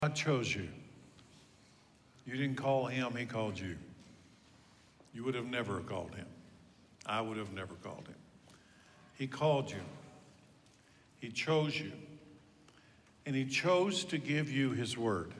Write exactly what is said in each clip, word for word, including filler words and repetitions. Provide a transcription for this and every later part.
God chose you. You didn't call him, he called you. You would have never called him. I would have never called him. He called you. He chose you. And he chose to give you his word.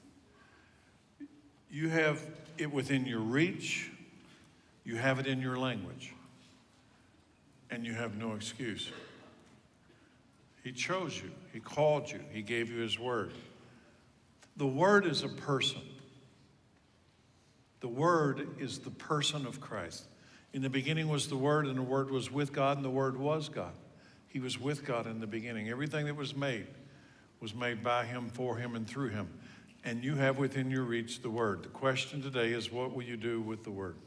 You have it within your reach. You have it in your language. And you have no excuse. He chose you. He called you. He gave you his word. The Word is a person. The Word is the person of Christ. In the beginning was the Word, and the Word was with God, and the Word was God. He was with God in the beginning. Everything that was made was made by him, for him, and through him. And you have within your reach the Word. The question today is, what will you do with the Word?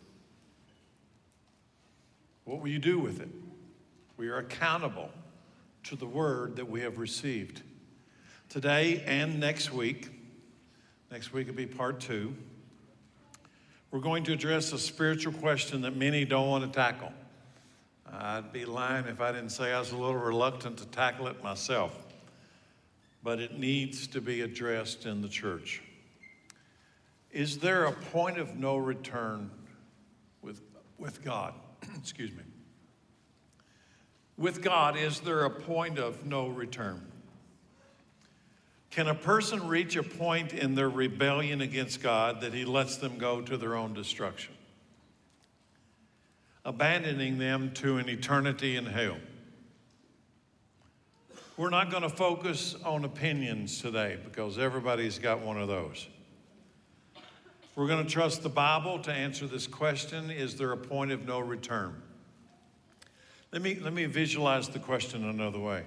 What will you do with it? We are accountable to the Word that we have received. Today and next week, Next week will be part two. We're going to address a spiritual question that many don't want to tackle. I'd be lying if I didn't say I was a little reluctant to tackle it myself. But it needs to be addressed in the church. Is there a point of no return with, with God? Excuse me. With God, is there a point of no return? Can a person reach a point in their rebellion against God that he lets them go to their own destruction, abandoning them to an eternity in hell? We're not going to focus on opinions today because everybody's got one of those. We're going to trust the Bible to answer this question: is there a point of no return? Let me, let me visualize the question another way.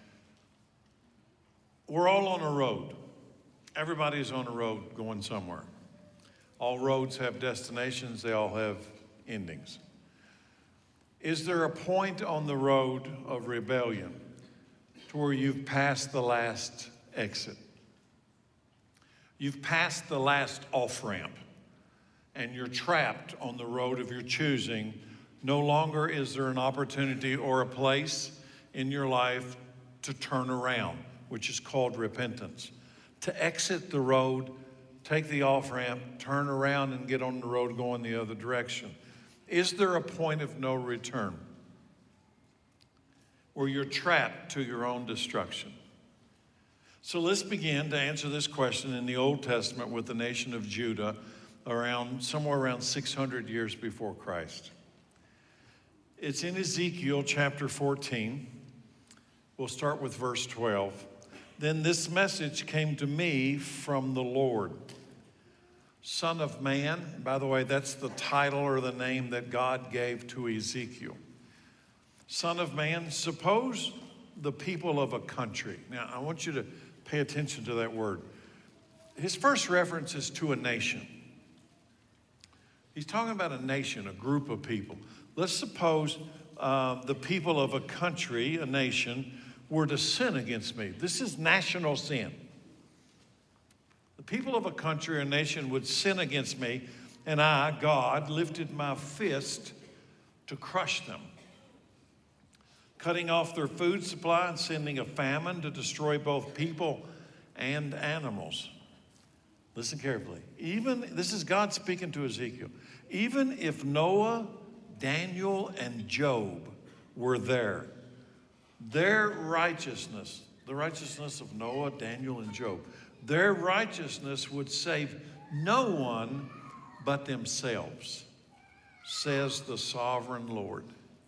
We're all on a road. Everybody's on a road going somewhere. All roads have destinations. They all have endings. Is there a point on the road of rebellion to where you've passed the last exit? You've passed the last off-ramp, and you're trapped on the road of your choosing. No longer is there an opportunity or a place in your life to turn around, which is called repentance. To exit the road, take the off-ramp, turn around and get on the road going the other direction. Is there a point of no return where you're trapped to your own destruction? So let's begin to answer this question in the Old Testament with the nation of Judah around somewhere around six hundred years before Christ. It's in Ezekiel chapter fourteen. We'll start with verse twelve. Then this message came to me from the Lord. Son of man, and by the way, that's the title or the name that God gave to Ezekiel. Son of man, suppose the people of a country. Now, I want you to pay attention to that word. His first reference is to a nation. He's talking about a nation, a group of people. Let's suppose uh, the people of a country, a nation, were to sin against me. This is national sin. The people of a country or nation would sin against me, and I, God, lifted my fist to crush them, cutting off their food supply and sending a famine to destroy both people and animals. Listen carefully. Even, this is God speaking to Ezekiel. Even if Noah, Daniel, and Job were there, their righteousness, the righteousness of Noah, Daniel, and Job, their righteousness would save no one but themselves, says the sovereign Lord.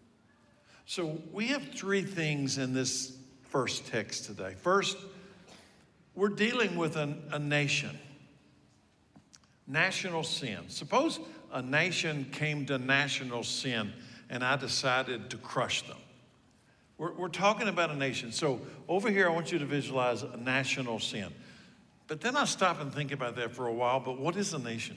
So we have three things in this first text today. First, we're dealing with an, a nation, national sin. Suppose a nation came to national sin and I decided to crush them. We're, we're talking about a nation. So over here, I want you to visualize a national sin. But then I stop and think about that for a while. But what is a nation?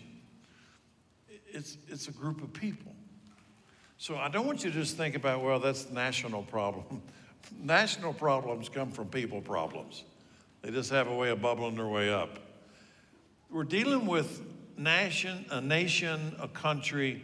It's, it's a group of people. So I don't want you to just think about, well, that's the national problem. National problems come from people problems. They just have a way of bubbling their way up. We're dealing with nation, a nation, a country,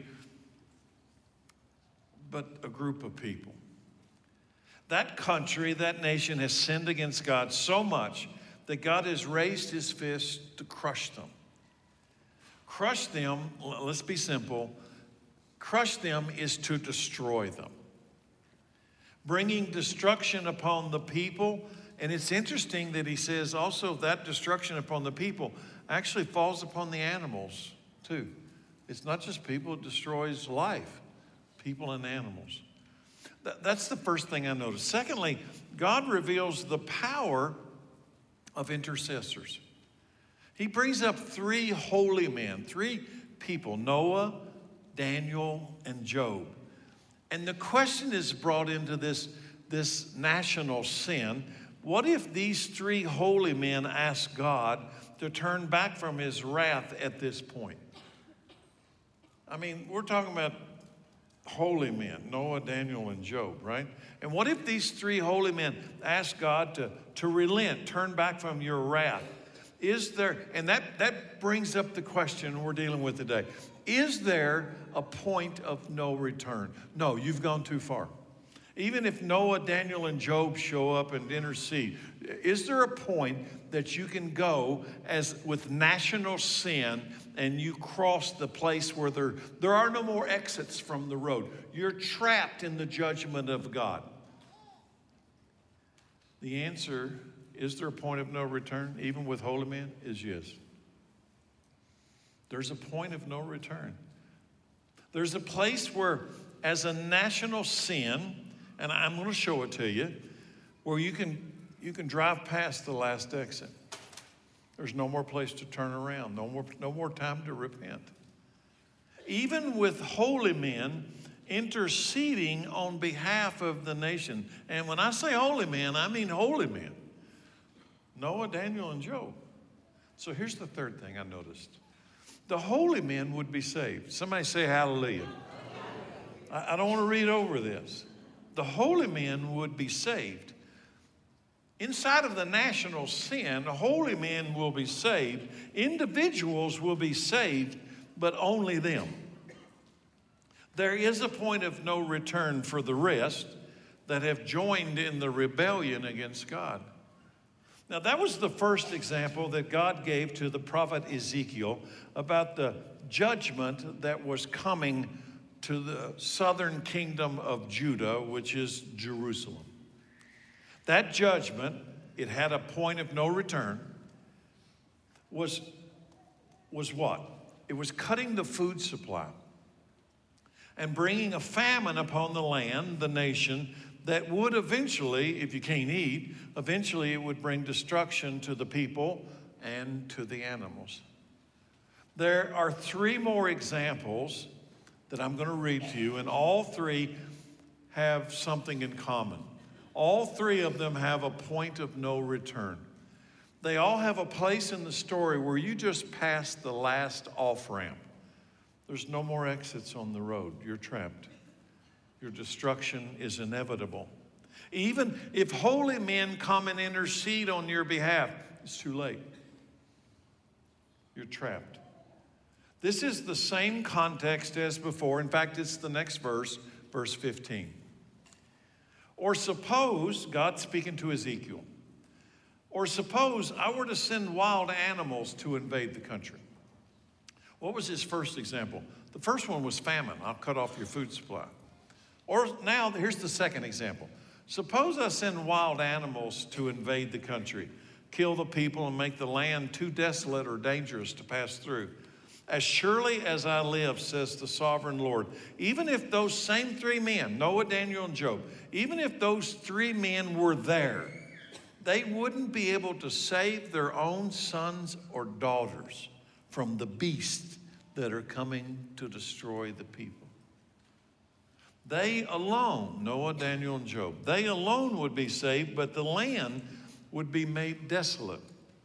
but a group of people. That country, that nation has sinned against God so much that God has raised his fist to crush them. Crush them, let's be simple, crush them is to destroy them. Bringing destruction upon the people. And it's interesting that he says also that destruction upon the people actually falls upon the animals too. It's not just people, it destroys life, people and animals. That's the first thing I noticed. Secondly, God reveals the power of intercessors. He brings up three holy men, three people, Noah, Daniel, and Job. And the question is brought into this, this national sin. What if these three holy men ask God to turn back from his wrath at this point? I mean, we're talking about holy men, Noah, Daniel, and Job, right? And what if these three holy men ask God to, to relent, turn back from your wrath? Is there, and that, that brings up the question we're dealing with today. Is there a point of no return? No, you've gone too far. Even if Noah, Daniel, and Job show up and intercede, is there a point that you can go as with national sin and you cross the place where there, there are no more exits from the road? You're trapped in the judgment of God. The answer, is there a point of no return, even with holy men, is yes. There's a point of no return. There's a place where, as a national sin, and I'm going to show it to you, where you can, you can drive past the last exit. There's no more place to turn around, no more, no more time to repent. Even with holy men interceding on behalf of the nation. And when I say holy men, I mean holy men. Noah, Daniel, and Job. So here's the third thing I noticed. The holy men would be saved. Somebody say hallelujah. I, I don't want to read over this. The holy men would be saved. Inside of the national sin, holy men will be saved. Individuals will be saved, but only them. There is a point of no return for the rest that have joined in the rebellion against God. Now, that was the first example that God gave to the prophet Ezekiel about the judgment that was coming to the southern kingdom of Judah, which is Jerusalem. That judgment, it had a point of no return, was, was what? It was cutting the food supply and bringing a famine upon the land, the nation, that would eventually, if you can't eat, eventually it would bring destruction to the people and to the animals. There are three more examples that I'm going to read to you, and all three have something in common. All three of them have a point of no return. They all have a place in the story where you just pass the last off-ramp. There's no more exits on the road. You're trapped. Your destruction is inevitable. Even if holy men come and intercede on your behalf, it's too late. You're trapped. This is the same context as before. In fact, it's the next verse, verse fifteen. Or suppose, God speaking to Ezekiel, or suppose I were to send wild animals to invade the country. What was his first example? The first one was famine. I'll cut off your food supply. Or now, here's the second example. Suppose I send wild animals to invade the country, kill the people, and make the land too desolate or dangerous to pass through. As surely as I live, says the sovereign Lord, even if those same three men, Noah, Daniel, and Job, even if those three men were there, they wouldn't be able to save their own sons or daughters from the beasts that are coming to destroy the people. They alone, Noah, Daniel, and Job, they alone would be saved, but the land would be made desolate.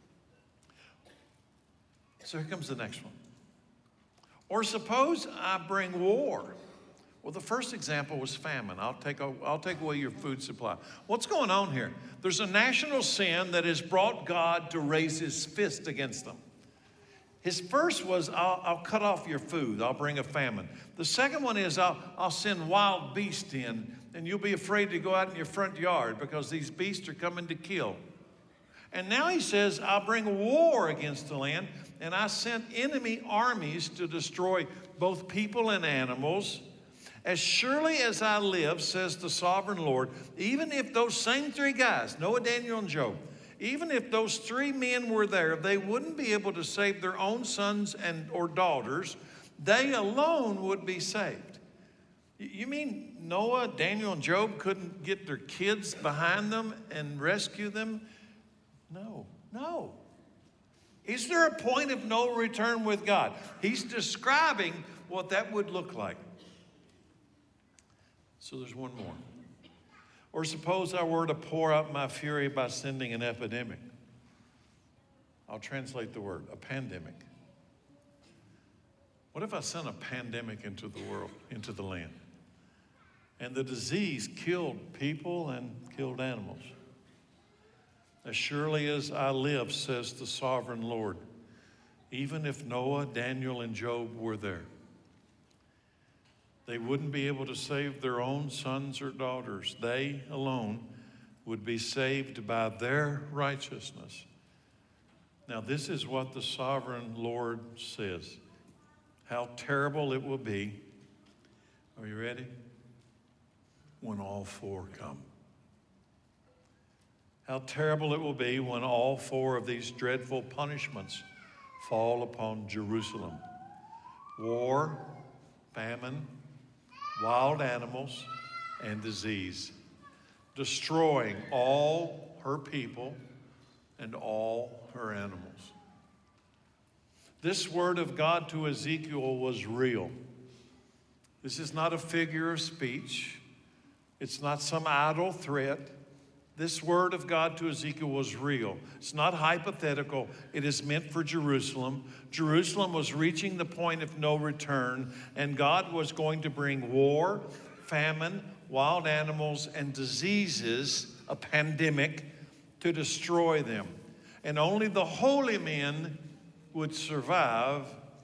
So here comes the next one. Or suppose I bring war. Well, the first example was famine. I'll take, I'll take away your food supply. What's going on here? There's a national sin that has brought God to raise his fist against them. His first was, I'll, I'll cut off your food. I'll bring a famine. The second one is, I'll, I'll send wild beasts in, and you'll be afraid to go out in your front yard because these beasts are coming to kill. And now he says, I'll bring war against the land, and I sent enemy armies to destroy both people and animals. As surely as I live, says the sovereign Lord, even if those same three guys, Noah, Daniel, and Job, even if those three men were there, they wouldn't be able to save their own sons and or daughters. They alone would be saved. You mean Noah, Daniel, and Job couldn't get their kids behind them and rescue them? No, no. Is there a point of no return with God? He's describing what that would look like. So there's one more. Or suppose I were to pour out my fury by sending an epidemic. I'll translate the word, a pandemic. What if I sent a pandemic into the world, into the land? And the disease killed people and killed animals. As surely as I live, says the sovereign Lord, even if Noah, Daniel, and Job were there, they wouldn't be able to save their own sons or daughters. They alone would be saved by their righteousness. Now, this is what the sovereign Lord says. How terrible it will be. Are you ready? When all four come. How terrible it will be when all four of these dreadful punishments fall upon Jerusalem. War, famine, wild animals, and disease, destroying all her people and all her animals. This word of God to Ezekiel was real. This is not a figure of speech. It's not some idle threat. This word of God to Ezekiel was real. It's not hypothetical. It is meant for Jerusalem. Jerusalem was reaching the point of no return, and God was going to bring war, famine, wild animals, and diseases, a pandemic, to destroy them. And only the holy men would survive.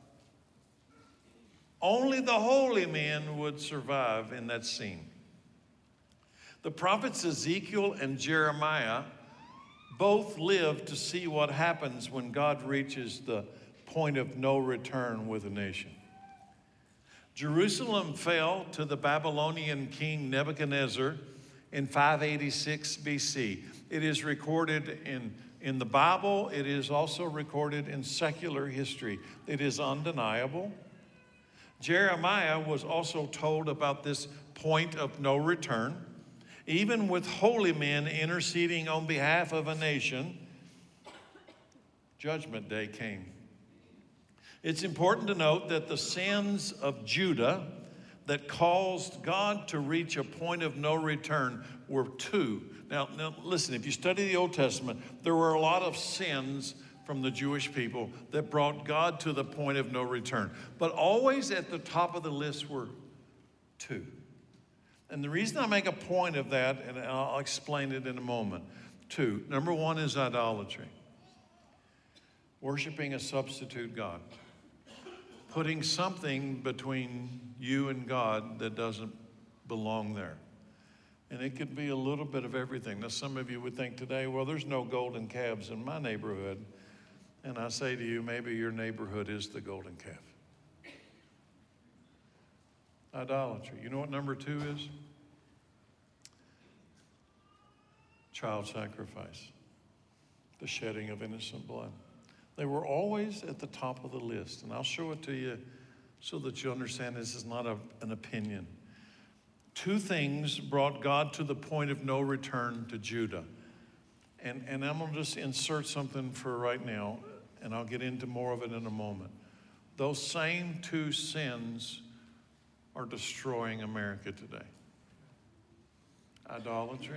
Only the holy men would survive in that scene. The prophets Ezekiel and Jeremiah both lived to see what happens when God reaches the point of no return with a nation. Jerusalem fell to the Babylonian king Nebuchadnezzar in five eighty-six B C. It is recorded in, in the Bible. It is also recorded in secular history. It is undeniable. Jeremiah was also told about this point of no return. Even with holy men interceding on behalf of a nation, Judgment Day came. It's important to note that the sins of Judah that caused God to reach a point of no return were two. Now, now listen, if you study the Old Testament, there were a lot of sins from the Jewish people that brought God to the point of no return. But always at the top of the list were two. And the reason I make a point of that, and I'll explain it in a moment, two. Number one is idolatry. Worshiping a substitute God. Putting something between you and God that doesn't belong there. And it could be a little bit of everything. Now, some of you would think today, well, there's no golden calves in my neighborhood. And I say to you, maybe your neighborhood is the golden calf. Idolatry. You know what number two is? Child sacrifice. The shedding of innocent blood. They were always at the top of the list. And I'll show it to you so that you understand this is not a, an opinion. Two things brought God to the point of no return to Judah. And, and I'm going to just insert something for right now, and I'll get into more of it in a moment. Those same two sins are destroying America today. Idolatry,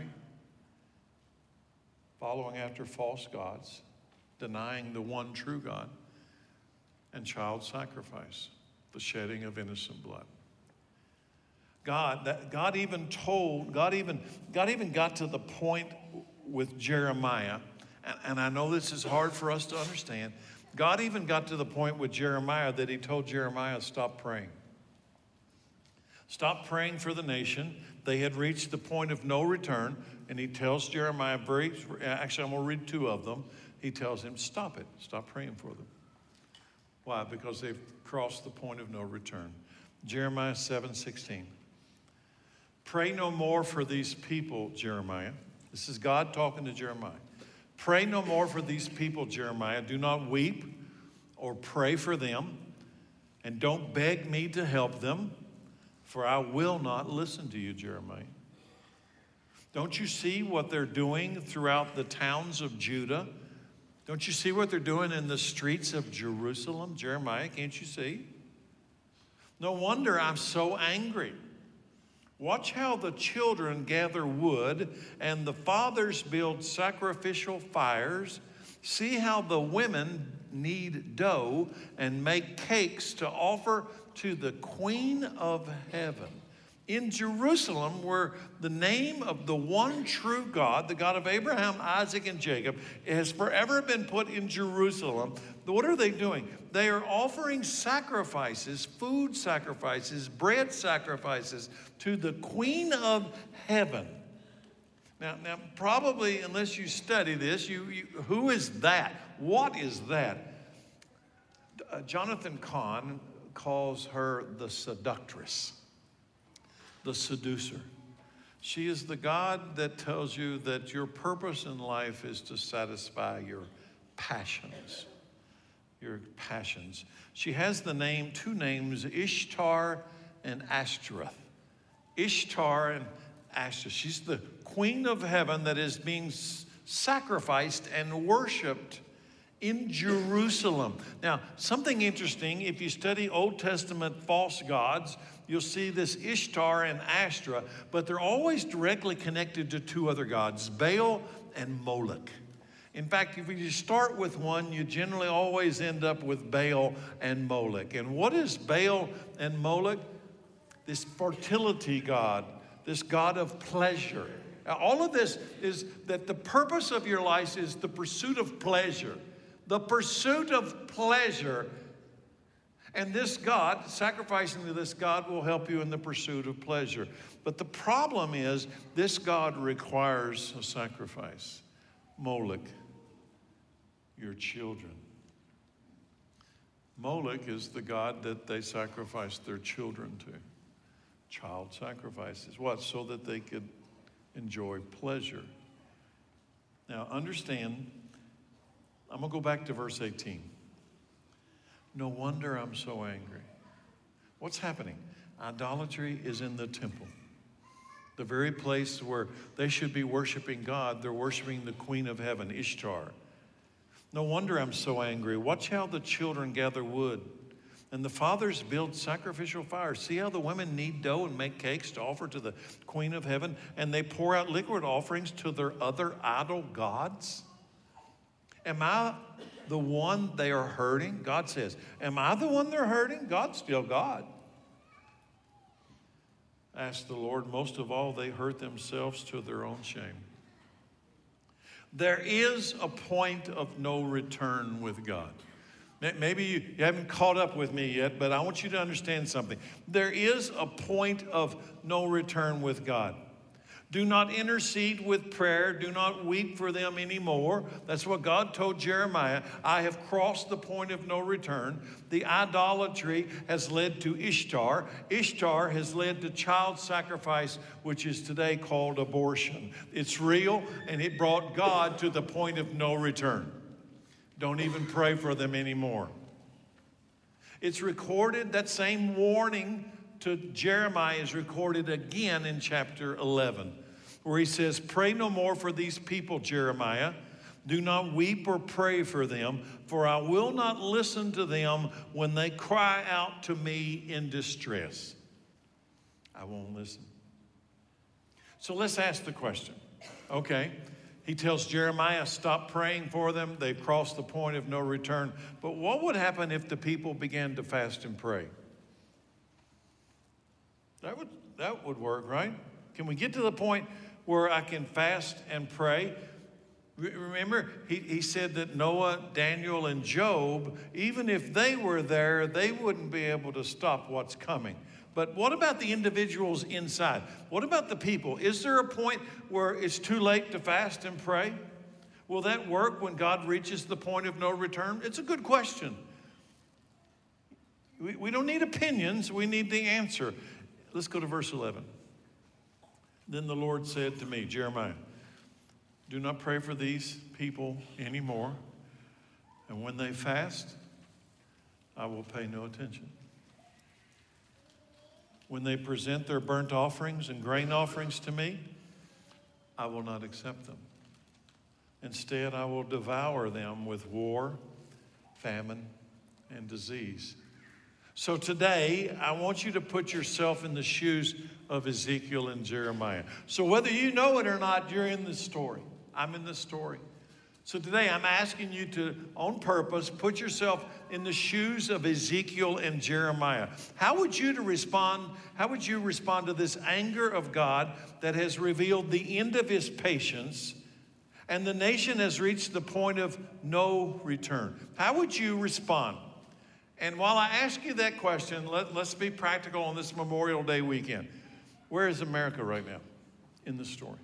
following after false gods, denying the one true God, and child sacrifice, the shedding of innocent blood. God, that God even told, God even, God even got to the point with Jeremiah, and, and I know this is hard for us to understand. God even got to the point with Jeremiah that he told Jeremiah, stop praying. Stop praying for the nation. They had reached the point of no return. And he tells Jeremiah, very, actually I'm going to read two of them. He tells him, stop it. Stop praying for them. Why? Because they've crossed the point of no return. Jeremiah seven sixteen. Pray no more for these people, Jeremiah. This is God talking to Jeremiah. Pray no more for these people, Jeremiah. Do not weep or pray for them. And don't beg me to help them, for I will not listen to you, Jeremiah. Don't you see what they're doing throughout the towns of Judah? Don't you see what they're doing in the streets of Jerusalem? Jeremiah, can't you see? No wonder I'm so angry. Watch how the children gather wood and the fathers build sacrificial fires. See how the women knead dough and make cakes to offer to the Queen of Heaven. In Jerusalem, where the name of the one true God, the God of Abraham, Isaac, and Jacob, has forever been put in Jerusalem, what are they doing? They are offering sacrifices, food sacrifices, bread sacrifices to the Queen of Heaven. Now, now probably, unless you study this, you, you who is that? What is that? Uh, Jonathan Cahn calls her the seductress. The seducer. She is the God that tells you that your purpose in life is to satisfy your passions. Your passions. She has the name, two names, Ishtar and Ashtoreth. Ishtar and Ashtoreth. She's the Queen of Heaven that is being sacrificed and worshiped in Jerusalem. Now, something interesting, if you study Old Testament false gods, you'll see this Ishtar and Ashtoreth, but they're always directly connected to two other gods, Baal and Moloch. In fact, if you start with one, you generally always end up with Baal and Moloch. And what is Baal and Moloch? This fertility god, this god of pleasure. Now, all of this is that the purpose of your life is the pursuit of pleasure. The pursuit of pleasure. And this God, sacrificing to this God, will help you in the pursuit of pleasure. But the problem is, this God requires a sacrifice. Moloch, your children. Moloch is the God that they sacrificed their children to. Child sacrifices. What? So that they could enjoy pleasure. Now, understand, I'm going to go back to verse eighteen. No wonder I'm so angry. What's happening? Idolatry is in the temple. The very place where they should be worshiping God, they're worshiping the Queen of Heaven, Ishtar. No wonder I'm so angry. Watch how the children gather wood and the fathers build sacrificial fires. See how the women knead dough and make cakes to offer to the Queen of Heaven, and they pour out liquid offerings to their other idol gods? Am I the one they are hurting? God says, am I the one they're hurting? God's still God. Ask the Lord, most of all, they hurt themselves to their own shame. There is a point of no return with God. Maybe you, you haven't caught up with me yet, but I want you to understand something. There is a point of no return with God. Do not intercede with prayer. Do not weep for them anymore. That's what God told Jeremiah. I have crossed the point of no return. The idolatry has led to Ishtar. Ishtar has led to child sacrifice, which is today called abortion. It's real, and it brought God to the point of no return. Don't even pray for them anymore. It's recorded, that same warning to Jeremiah is recorded again in chapter eleven, where he says, pray no more for these people, Jeremiah. Do not weep or pray for them, for I will not listen to them when they cry out to me in distress. I won't listen. So let's ask the question. Okay, he tells Jeremiah, stop praying for them. They've crossed the point of no return. But what would happen if the people began to fast and pray? That would, that would work, right? Can we get to the point where I can fast and pray? Remember, he, he said that Noah, Daniel, and Job, even if they were there, they wouldn't be able to stop what's coming. But what about the individuals inside? What about the people? Is there a point where it's too late to fast and pray? Will that work when God reaches the point of no return? It's a good question. We, we don't need opinions. We need the answer. Let's go to verse eleven. Then the Lord said to me, Jeremiah, do not pray for these people anymore. And when they fast, I will pay no attention. When they present their burnt offerings and grain offerings to me, I will not accept them. Instead, I will devour them with war, famine, and disease. So today, I want you to put yourself in the shoes of Ezekiel and Jeremiah. So whether you know it or not, you're in this story. I'm in this story. So today, I'm asking you to, on purpose, put yourself in the shoes of Ezekiel and Jeremiah. How would you to respond? How would you respond to this anger of God that has revealed the end of his patience, and the nation has reached the point of no return? How would you respond? And while I ask you that question, let, let's be practical on this Memorial Day weekend. Where is America right now in the story?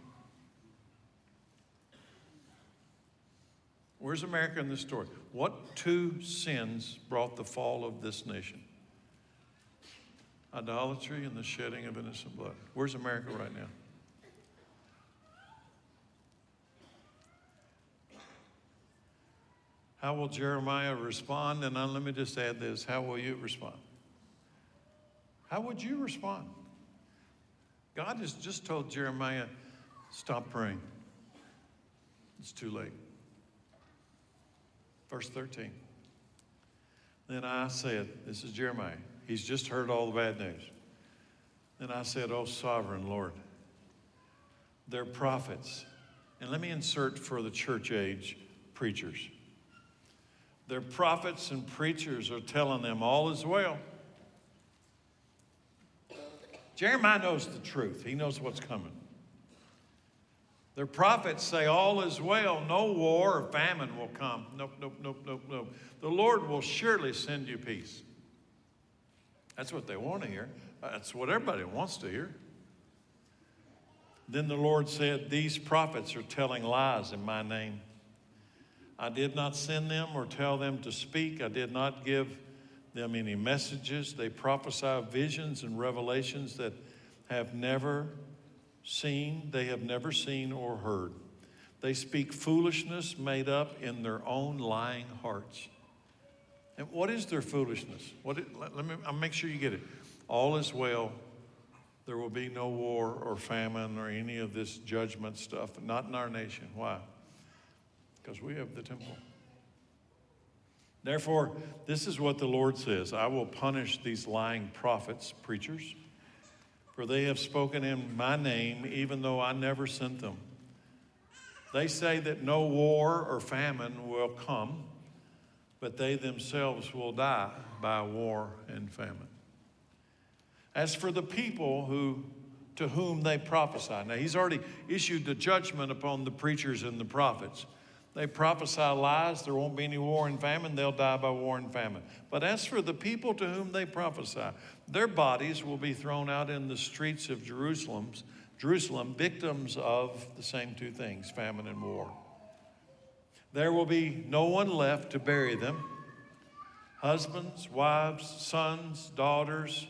Where's America in this story? What two sins brought the fall of this nation? Idolatry and the shedding of innocent blood. Where's America right now? How will Jeremiah respond? And let me just add this. How will you respond? How would you respond? God has just told Jeremiah, stop praying. It's too late. Verse thirteen. Then I said, this is Jeremiah. He's just heard all the bad news. Then I said, oh, sovereign Lord, they're prophets. And let me insert for the church age preachers. Their prophets and preachers are telling them all is well. Jeremiah knows the truth. He knows what's coming. Their prophets say all is well. No war or famine will come. Nope, nope, nope, nope, nope. The Lord will surely send you peace. That's what they want to hear. That's what everybody wants to hear. Then the Lord said, these prophets are telling lies in my name. I did not send them or tell them to speak. I did not give them any messages. They prophesy visions and revelations that have never seen, they have never seen or heard. They speak foolishness made up in their own lying hearts. And what is their foolishness? What it, let, let me I'll make sure you get it. All is well. There will be no war or famine or any of this judgment stuff. Not in our nation. Why? Because we have the temple. Therefore, this is what the Lord says. I will punish these lying prophets, preachers, for they have spoken in my name, even though I never sent them. They say that no war or famine will come, but they themselves will die by war and famine. As for the people who, to whom they prophesy, now he's already issued the judgment upon the preachers and the prophets. They prophesy lies, there won't be any war and famine, they'll die by war and famine. But as for the people to whom they prophesy, their bodies will be thrown out in the streets of Jerusalem's, Jerusalem, victims of the same two things, famine and war. There will be no one left to bury them. Husbands, wives, sons, daughters,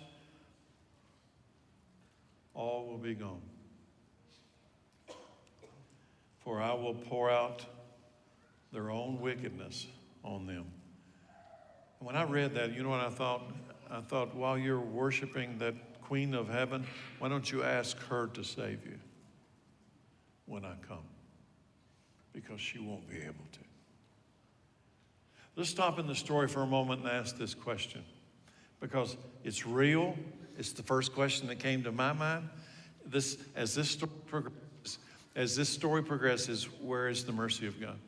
all will be gone. For I will pour out their own wickedness on them. When I read that, you know what I thought? I thought, while you're worshiping that Queen of Heaven, why don't you ask her to save you when I come? Because she won't be able to. Let's stop in the story for a moment and ask this question, because it's real. It's the first question that came to my mind. This, as this story progresses, as this story progresses, where is the mercy of God?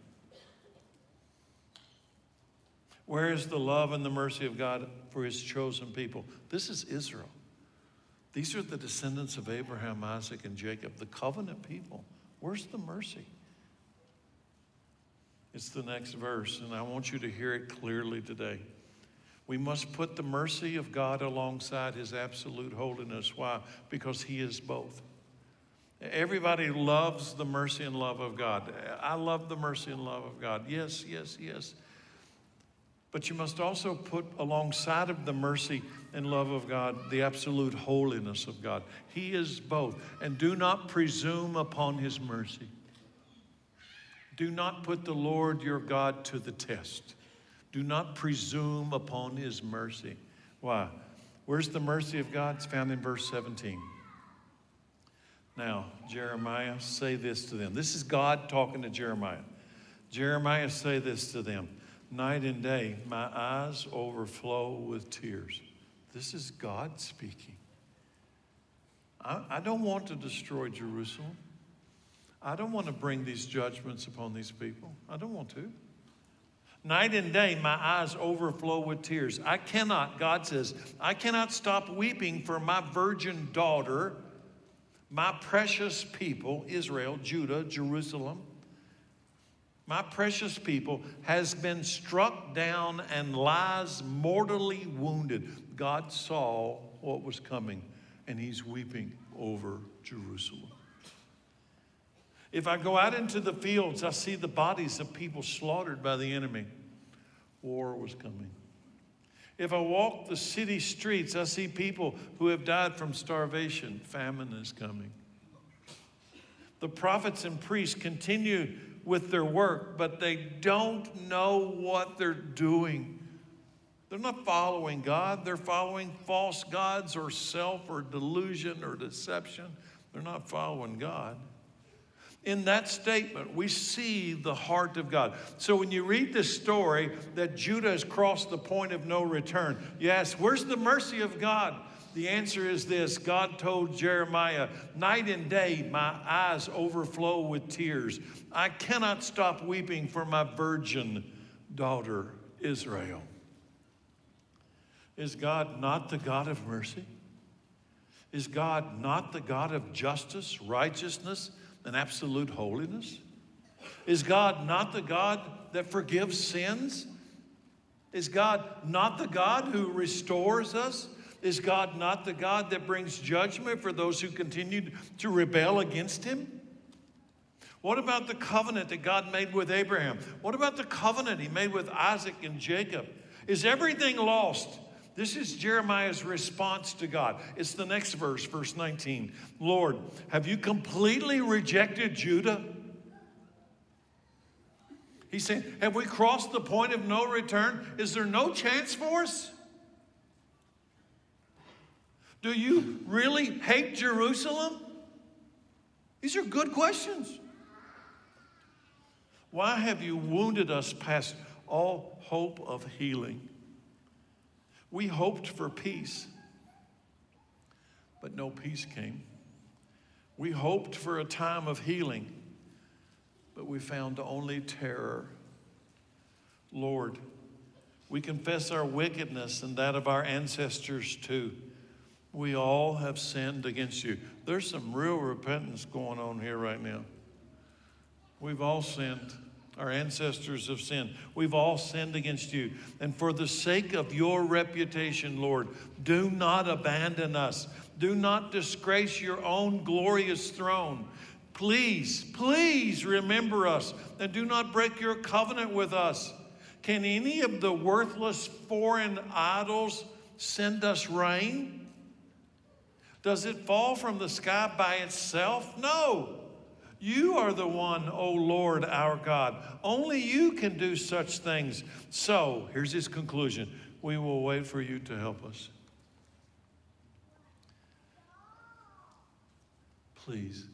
Where is the love and the mercy of God for his chosen people? This is Israel. These are the descendants of Abraham, Isaac, and Jacob, the covenant people. Where's the mercy? It's the next verse, and I want you to hear it clearly today. We must put the mercy of God alongside his absolute holiness. Why? Because he is both. Everybody loves the mercy and love of God. I love the mercy and love of God. Yes, yes, yes. But you must also put alongside of the mercy and love of God the absolute holiness of God. He is both. And do not presume upon his mercy. Do not put the Lord your God to the test. Do not presume upon his mercy. Why? Where's the mercy of God? It's found in verse seventeen. Now, Jeremiah, say this to them. This is God talking to Jeremiah. Jeremiah, say this to them. Night and day, my eyes overflow with tears. This is God speaking. I, I don't want to destroy Jerusalem. I don't want to bring these judgments upon these people. I don't want to. Night and day, my eyes overflow with tears. I cannot, God says, I cannot stop weeping for my virgin daughter, my precious people, Israel, Judah, Jerusalem. My precious people has been struck down and lies mortally wounded. God saw what was coming, and he's weeping over Jerusalem. If I go out into the fields, I see the bodies of people slaughtered by the enemy. War was coming. If I walk the city streets, I see people who have died from starvation. Famine is coming. The prophets and priests continue with their work, but they don't know what they're doing. They're not following God. They're following false gods or self or delusion or deception. They're not following God. In that statement, we see the heart of God. So when you read this story that Judah has crossed the point of no return, you ask, where's the mercy of God? The answer is this. God told Jeremiah, night and day my eyes overflow with tears. I cannot stop weeping for my virgin daughter, Israel. Is God not the God of mercy? Is God not the God of justice, righteousness, and absolute holiness? Is God not the God that forgives sins? Is God not the God who restores us? Is God not the God that brings judgment for those who continue to rebel against him? What about the covenant that God made with Abraham? What about the covenant he made with Isaac and Jacob? Is everything lost? This is Jeremiah's response to God. It's the next verse, verse nineteen. Lord, have you completely rejected Judah? He's saying, have we crossed the point of no return? Is there no chance for us? Do you really hate Jerusalem? These are good questions. Why have you wounded us past all hope of healing? We hoped for peace, but no peace came. We hoped for a time of healing, but we found only terror. Lord, we confess our wickedness and that of our ancestors too. We all have sinned against you. There's some real repentance going on here right now. We've all sinned. Our ancestors have sinned. We've all sinned against you. And for the sake of your reputation, Lord, do not abandon us. Do not disgrace your own glorious throne. Please, please remember us and do not break your covenant with us. Can any of the worthless foreign idols send us rain? Does it fall from the sky by itself? No. You are the one, O Lord, our God. Only you can do such things. So, here's his conclusion. We will wait for you to help us. Please,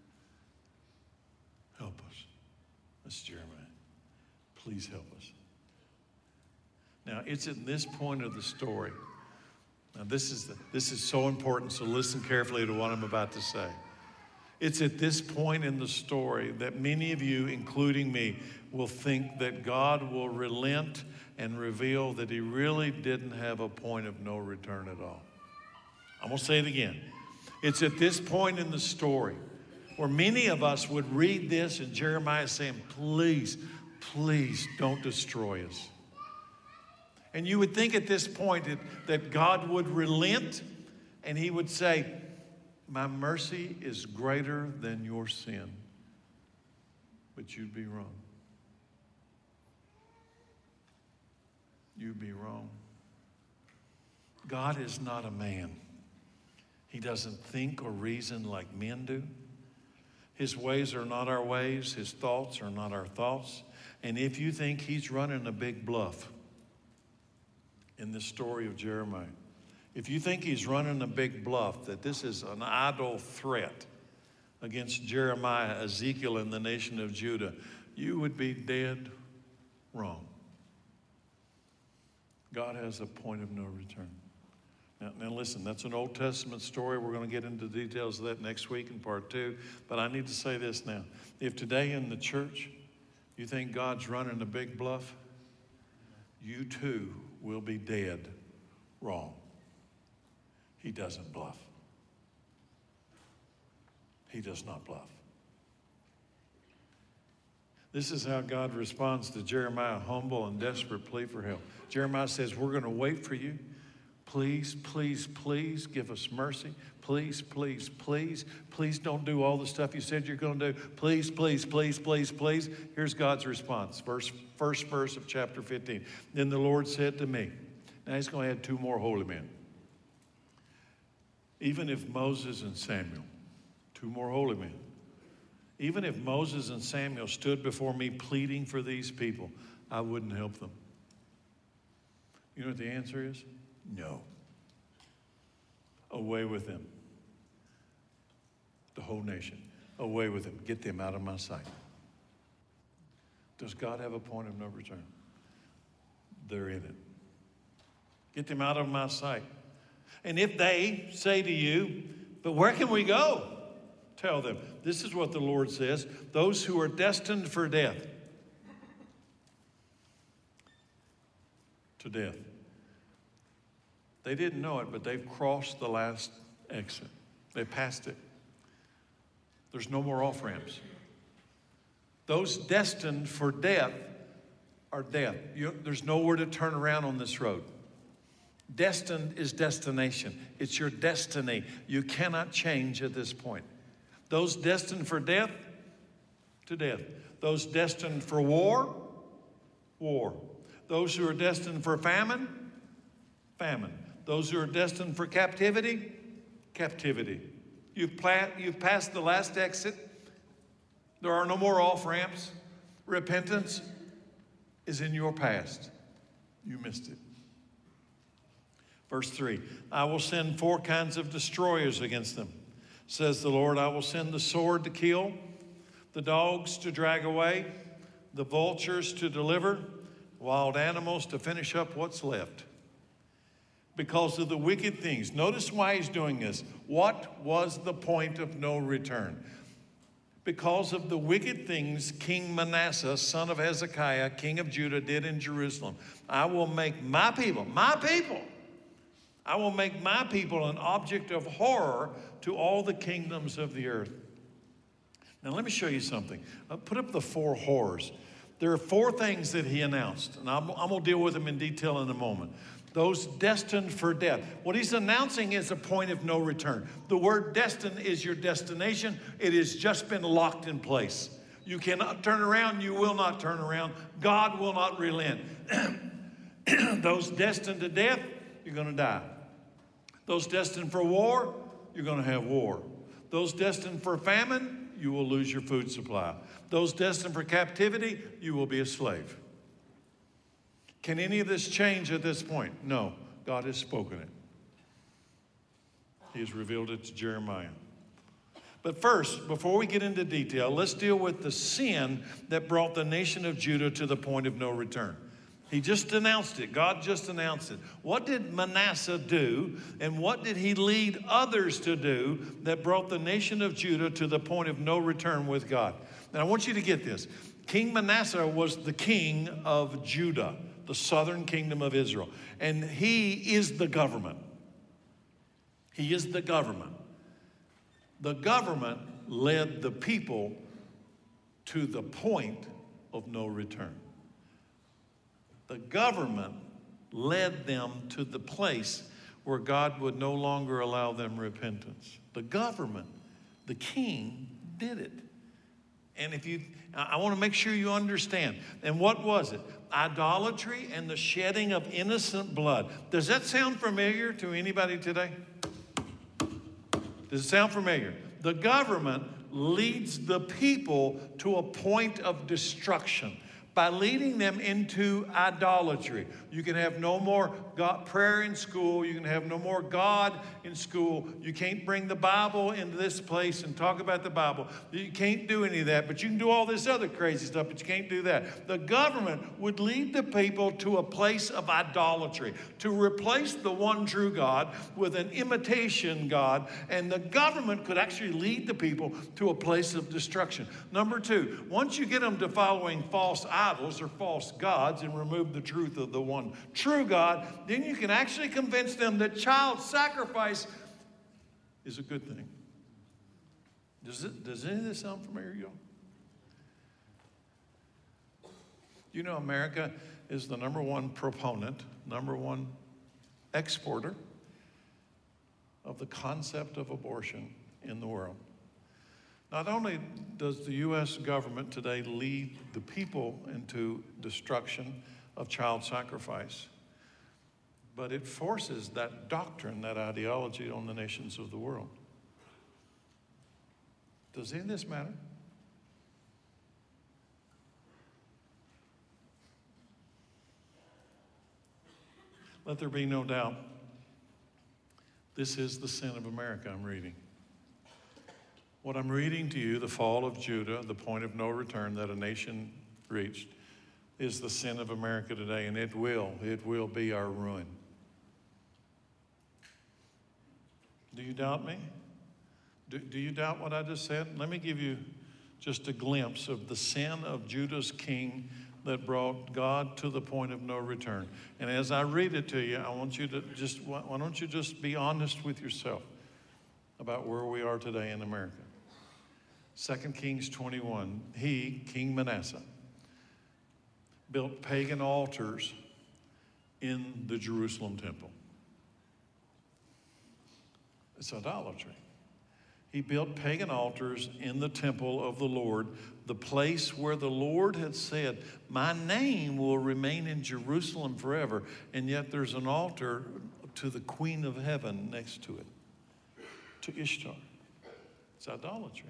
help us. That's Jeremiah. Please help us. Now, it's at this point of the story. Now, this is, the, this is so important, so listen carefully to what I'm about to say. It's at this point in the story that many of you, including me, will think that God will relent and reveal that he really didn't have a point of no return at all. I'm going to say it again. It's at this point in the story where many of us would read this and Jeremiah saying, please, please don't destroy us. And you would think at this point that, that God would relent and he would say, my mercy is greater than your sin. But you'd be wrong. You'd be wrong. God is not a man. He doesn't think or reason like men do. His ways are not our ways. His thoughts are not our thoughts. And if you think he's running a big bluff in this story of Jeremiah, if you think he's running a big bluff, that this is an idle threat against Jeremiah, Ezekiel, and the nation of Judah, you would be dead wrong. God has a point of no return. Now, now listen, that's an Old Testament story. We're going to get into the details of that next week in part two. But I need to say this now. If today in the church you think God's running a big bluff, you too will be dead wrong. He doesn't bluff. He does not bluff. This is how God responds to Jeremiah's humble and desperate plea for help. Jeremiah says, we're going to wait for you. Please, please, please give us mercy. Please, please, please, please don't do all the stuff you said you're going to do. Please, please, please, please, please. Here's God's response. Verse, first verse of chapter fifteen. Then the Lord said to me, now he's going to add two more holy men. Even if Moses and Samuel, two more holy men, even if Moses and Samuel stood before me pleading for these people, I wouldn't help them. You know what the answer is? No. Away with them. The whole nation. Away with them. Get them out of my sight. Does God have a point of no return? They're in it. Get them out of my sight. And if they say to you, but where can we go? Tell them, this is what the Lord says, those who are destined for death, to death. They didn't know it, but they've crossed the last exit. They passed it. There's no more off-ramps. Those destined for death are death. You, there's nowhere to turn around on this road. Destined is destination. It's your destiny. You cannot change at this point. Those destined for death, to death. Those destined for war, war. Those who are destined for famine, famine. Those who are destined for captivity, captivity. You've, pla- you've passed the last exit. There are no more off-ramps. Repentance is in your past. You missed it. Verse three, I will send four kinds of destroyers against them. Says the Lord, I will send the sword to kill, the dogs to drag away, the vultures to deliver, wild animals to finish up what's left. Because of the wicked things. Notice why he's doing this. What was the point of no return? Because of the wicked things King Manasseh, son of Hezekiah, king of Judah, did in Jerusalem. I will make my people, my people, I will make my people an object of horror to all the kingdoms of the earth. Now let me show you something. Uh, put up the four horrors. There are four things that he announced, and I'm, I'm going to deal with them in detail in a moment. Those destined for death. What he's announcing is a point of no return. The word destined is your destination. It has just been locked in place. You cannot turn around. You will not turn around. God will not relent. Those destined to death, you're going to die. Those destined for war, you're going to have war. Those destined for famine, you will lose your food supply. Those destined for captivity, you will be a slave. Can any of this change at this point? No. God has spoken it. He has revealed it to Jeremiah. But first, before we get into detail, let's deal with the sin that brought the nation of Judah to the point of no return. He just announced it. God just announced it. What did Manasseh do, and what did he lead others to do that brought the nation of Judah to the point of no return with God? Now, I want you to get this. King Manasseh was the king of Judah, the southern kingdom of Israel. And he is the government. He is the government. The government led the people to the point of no return. The government led them to the place where God would no longer allow them repentance. The government, the king, did it. And if you, I want to make sure you understand. And what was it? Idolatry and the shedding of innocent blood. Does that sound familiar to anybody today? Does it sound familiar? The government leads the people to a point of destruction by leading them into idolatry. You can have no more God, prayer in school. You can have no more God in school. You can't bring the Bible into this place and talk about the Bible. You can't do any of that, but you can do all this other crazy stuff, but you can't do that. The government would lead the people to a place of idolatry, to replace the one true God with an imitation God, and the government could actually lead the people to a place of destruction. Number two, once you get them to following false idols or false gods and remove the truth of the one true God, then you can actually convince them that child sacrifice is a good thing. Does it, does any of this sound familiar, y'all? You know, America is the number one proponent, number one exporter of the concept of abortion in the world. Not only does the U S government today lead the people into destruction of child sacrifice, but it forces that doctrine, that ideology on the nations of the world. Does any of this matter? Let there be no doubt, this is the sin of America I'm reading. What I'm reading to you, the fall of Judah, the point of no return that a nation reached, is the sin of America today, and it will, it will be our ruin. Do you doubt me? Do, do you doubt what I just said? Let me give you just a glimpse of the sin of Judah's king that brought God to the point of no return. And as I read it to you, I want you to just, why don't you just be honest with yourself about where we are today in America. Second Kings twenty-one, he, King Manasseh, built pagan altars in the Jerusalem temple. It's idolatry. He built pagan altars in the temple of the Lord, the place where the Lord had said, my name will remain in Jerusalem forever, and yet there's an altar to the Queen of Heaven next to it, to Ishtar. It's idolatry.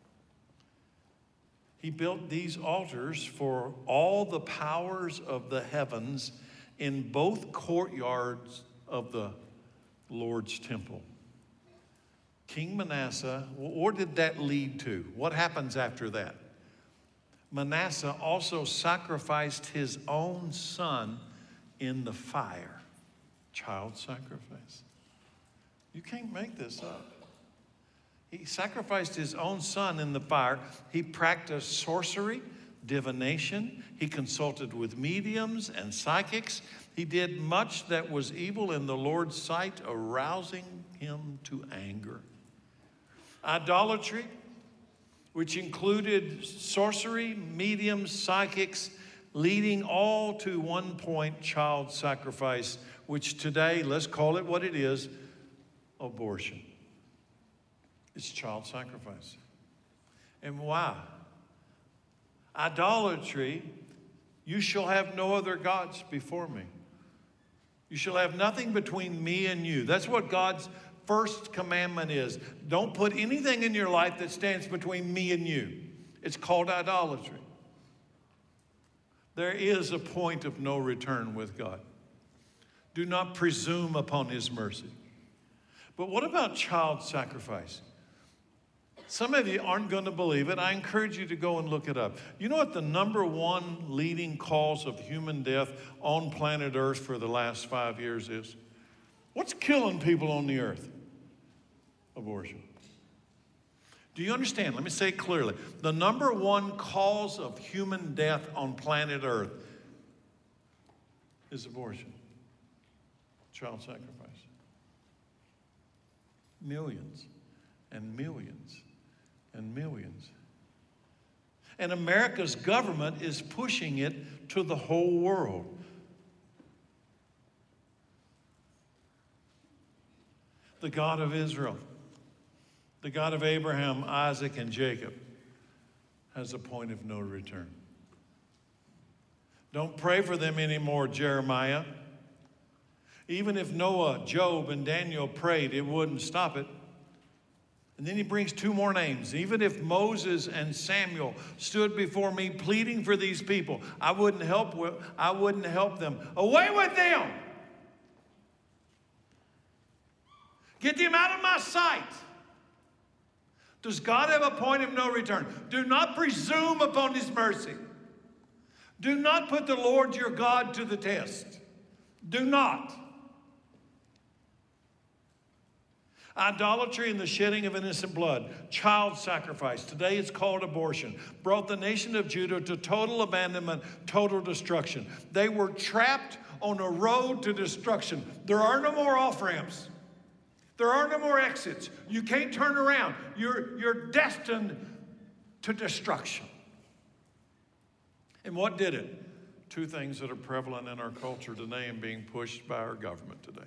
He built these altars for all the powers of the heavens in both courtyards of the Lord's temple. King Manasseh, what did that lead to? What happens after that? Manasseh also sacrificed his own son in the fire. Child sacrifice. You can't make this up. He sacrificed his own son in the fire. He practiced sorcery, divination. He consulted with mediums and psychics. He did much that was evil in the Lord's sight, arousing him to anger. Idolatry, which included sorcery, mediums, psychics, leading all to one point child sacrifice, which today, let's call it what it is, abortion. It's child sacrifice. And why? Idolatry, you shall have no other gods before me. You shall have nothing between me and you. That's what God's first commandment is. Don't put anything in your life that stands between me and you. It's called idolatry. There is a point of no return with God. Do not presume upon his mercy. But what about child sacrifice? Some of you aren't going to believe it. I encourage you to go and look it up. You know what the number one leading cause of human death on planet Earth for the last five years is? What's killing people on the earth? Abortion. Do you understand? Let me say it clearly. The number one cause of human death on planet Earth is abortion. Child sacrifice. Millions and millions and millions. And America's government is pushing it to the whole world. The God of Israel, the God of Abraham, Isaac, and Jacob, has a point of no return. Don't pray for them anymore, Jeremiah. Even if Noah, Job, and Daniel prayed, it wouldn't stop it. And then he brings two more names. Even if Moses and Samuel stood before me pleading for these people, I wouldn't help, I wouldn't help them. Away with them! Get them out of my sight. Does God have a point of no return? Do not presume upon his mercy. Do not put the Lord your God to the test. Do not. Idolatry and the shedding of innocent blood, child sacrifice, today it's called abortion, brought the nation of Judah to total abandonment, total destruction. They were trapped on a road to destruction. There are no more off-ramps. There are no more exits. You can't turn around. You're, you're destined to destruction. And what did it? Two things that are prevalent in our culture today and being pushed by our government today.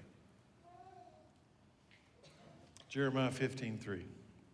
Jeremiah fifteen three.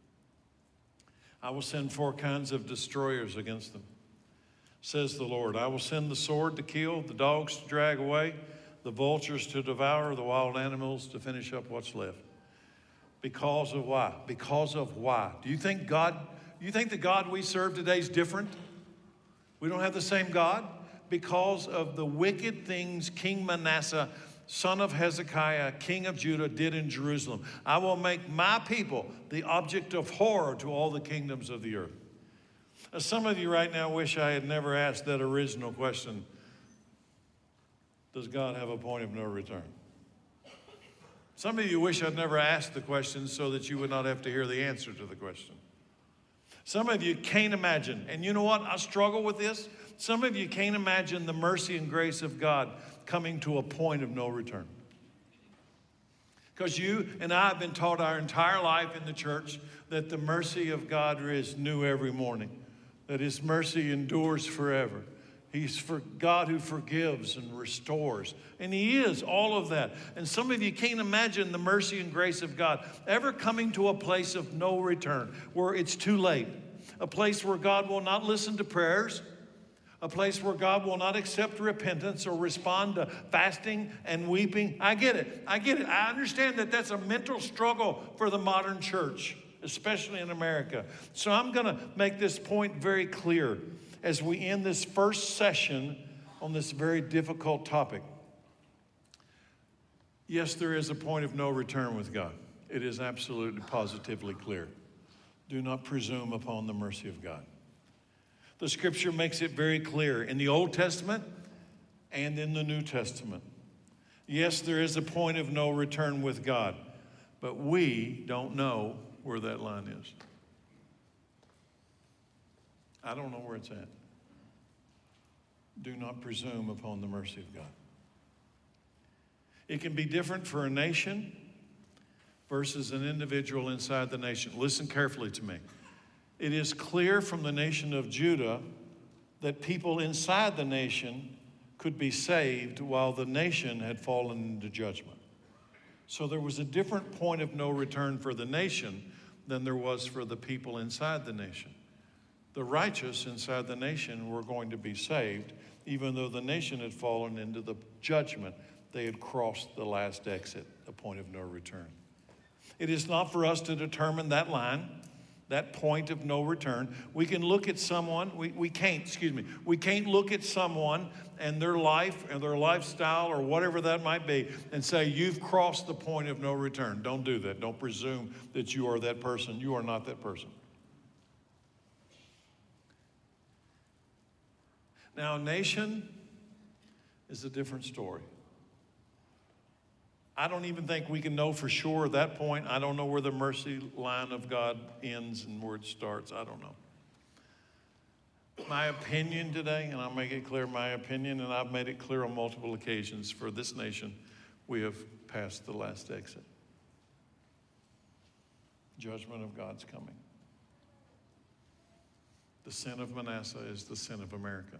I will send four kinds of destroyers against them, says the Lord. I will send the sword to kill, the dogs to drag away, the vultures to devour, the wild animals to finish up what's left. Because of why? Because of why? Do you think God, you think the God we serve today is different? We don't have the same God? Because of the wicked things King Manasseh, son of Hezekiah, king of Judah, did in Jerusalem. I will make my people the object of horror to all the kingdoms of the earth. Now, some of you right now wish I had never asked that original question. Does God have a point of no return? Some of you wish I'd never asked the question so that you would not have to hear the answer to the question. Some of you can't imagine, and you know what? I struggle with this. Some of you can't imagine the mercy and grace of God coming to a point of no return. Because you and I have been taught our entire life in the church that the mercy of God is new every morning, that his mercy endures forever. He's for God who forgives and restores. And he is all of that. And some of you can't imagine the mercy and grace of God ever coming to a place of no return, where it's too late. A place where God will not listen to prayers. A place where God will not accept repentance or respond to fasting and weeping. I get it. I get it. I understand that that's a mental struggle for the modern church, especially in America. So I'm going to make this point very clear as we end this first session on this very difficult topic. Yes, there is a point of no return with God. It is absolutely positively clear. Do not presume upon the mercy of God. The scripture makes it very clear in the Old Testament and in the New Testament. Yes, there is a point of no return with God, but we don't know where that line is. I don't know where it's at. Do not presume upon the mercy of God. It can be different for a nation versus an individual inside the nation. Listen carefully to me. It is clear from the nation of Judah that people inside the nation could be saved while the nation had fallen into judgment. So there was a different point of no return for the nation than there was for the people inside the nation. The righteous inside the nation were going to be saved, even though the nation had fallen into the judgment. They had crossed the last exit, the point of no return. It is not for us to determine that line, that point of no return. We can look at someone, we, we can't, excuse me, we can't look at someone and their life and their lifestyle or whatever that might be and say, you've crossed the point of no return. Don't do that. Don't presume that you are that person. You are not that person. Now, a nation is a different story. I don't even think we can know for sure at that point. I don't know where the mercy line of God ends and where it starts. I don't know. My opinion today, and I'll make it clear, my opinion, and I've made it clear on multiple occasions, for this nation, we have passed the last exit. Judgment of God's coming. The sin of Manasseh is the sin of America.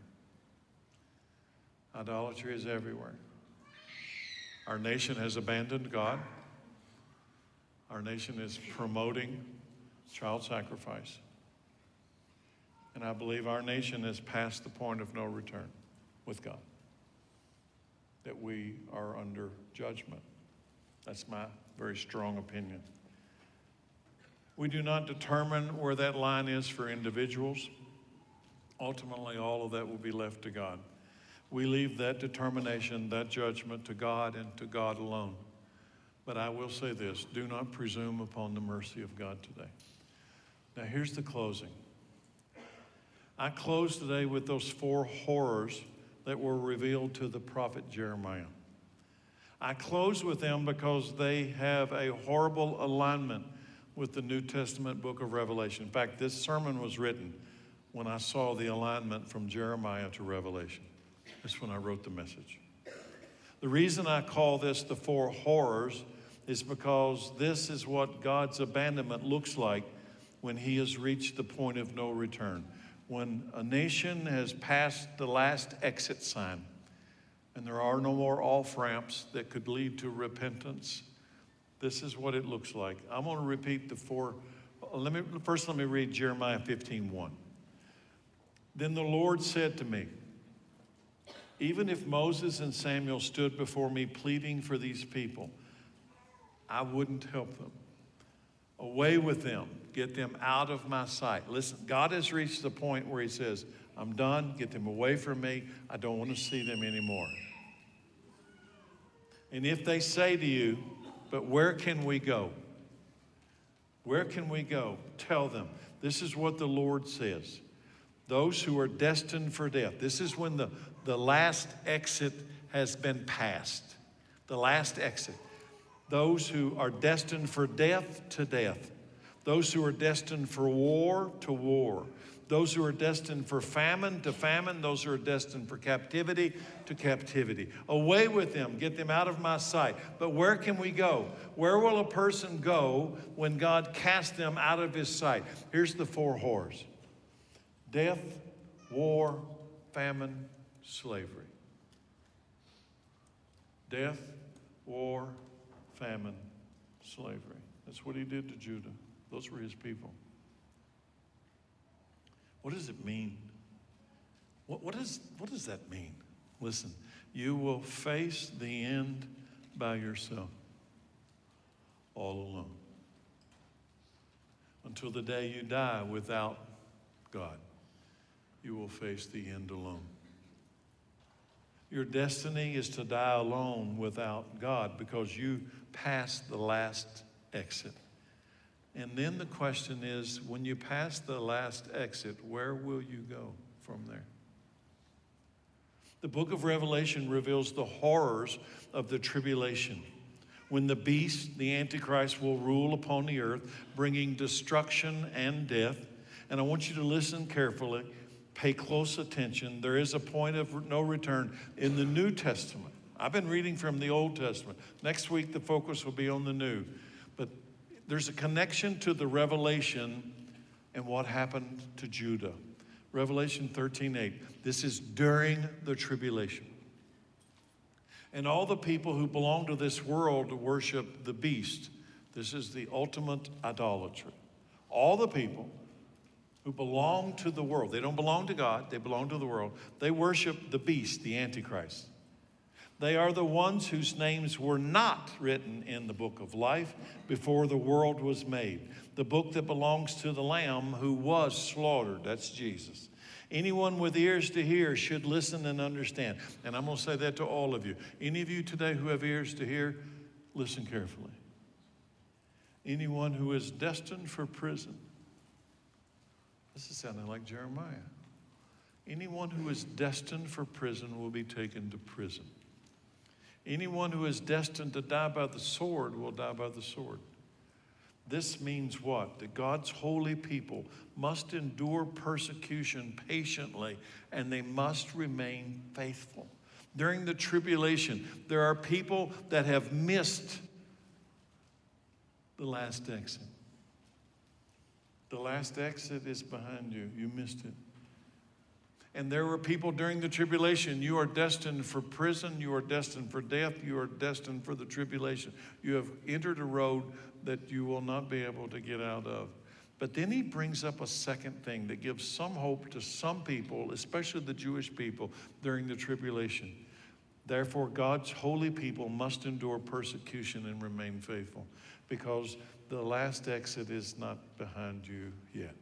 Idolatry is everywhere. Our nation has abandoned God. Our nation is promoting child sacrifice. And I believe our nation has passed the point of no return with God, that we are under judgment. That's my very strong opinion. We do not determine where that line is for individuals. Ultimately, all of that will be left to God. We leave that determination, that judgment to God and to God alone. But I will say this, do not presume upon the mercy of God today. Now here's the closing. I close today with those four horrors that were revealed to the prophet Jeremiah. I close with them because they have a horrible alignment with the New Testament book of Revelation. In fact, this sermon was written when I saw the alignment from Jeremiah to Revelation. That's when I wrote the message. The reason I call this the four horrors is because this is what God's abandonment looks like when he has reached the point of no return. When a nation has passed the last exit sign and there are no more off-ramps that could lead to repentance, this is what it looks like. I'm going to repeat the four. Let me, first, let me read Jeremiah fifteen one. Then the Lord said to me, even if Moses and Samuel stood before me pleading for these people, I wouldn't help them. Away with them. Get them out of my sight. Listen, God has reached the point where he says, I'm done. Get them away from me. I don't want to see them anymore. And if they say to you, but where can we go? Where can we go? Tell them. This is what the Lord says. Those who are destined for death. This is when the, the last exit has been passed. The last exit. Those who are destined for death to death. Those who are destined for war to war. Those who are destined for famine to famine. Those who are destined for captivity to captivity. Away with them. Get them out of my sight. But where can we go? Where will a person go when God casts them out of his sight? Here's the four horrors. Death, war, famine, slavery. Death, war, famine, slavery. That's what he did to Judah. Those were his people. What does it mean? What, what, is, what does that mean? Listen, you will face the end by yourself, all alone, until the day you die without God. You will face the end alone. Your destiny is to die alone without God because you passed the last exit. And then the question is, when you pass the last exit, where will you go from there? The book of Revelation reveals the horrors of the tribulation, when the beast, the Antichrist, will rule upon the earth, bringing destruction and death. And I want you to listen carefully. Pay close attention. There is a point of no return in the New Testament. I've been reading from the Old Testament. Next week, the focus will be on the New. But there's a connection to the Revelation and what happened to Judah. Revelation thirteen eight. This is during the tribulation. And all the people who belong to this world worship the beast. This is the ultimate idolatry. All the people who belong to the world. They don't belong to God. They belong to the world. They worship the beast, the Antichrist. They are the ones whose names were not written in the book of life before the world was made. The book that belongs to the Lamb who was slaughtered. That's Jesus. Anyone with ears to hear should listen and understand. And I'm going to say that to all of you. Any of you today who have ears to hear, listen carefully. Anyone who is destined for prison. This is sounding like Jeremiah. Anyone who is destined for prison will be taken to prison. Anyone who is destined to die by the sword will die by the sword. This means what? That God's holy people must endure persecution patiently, and they must remain faithful. During the tribulation, there are people that have missed the last exit. The last exit is behind you. You missed it. And there were people during the tribulation, you are destined for prison, you are destined for death, you are destined for the tribulation. You have entered a road that you will not be able to get out of. But then he brings up a second thing that gives some hope to some people, especially the Jewish people, during the tribulation. Therefore, God's holy people must endure persecution and remain faithful, because the last exit is not behind you yet.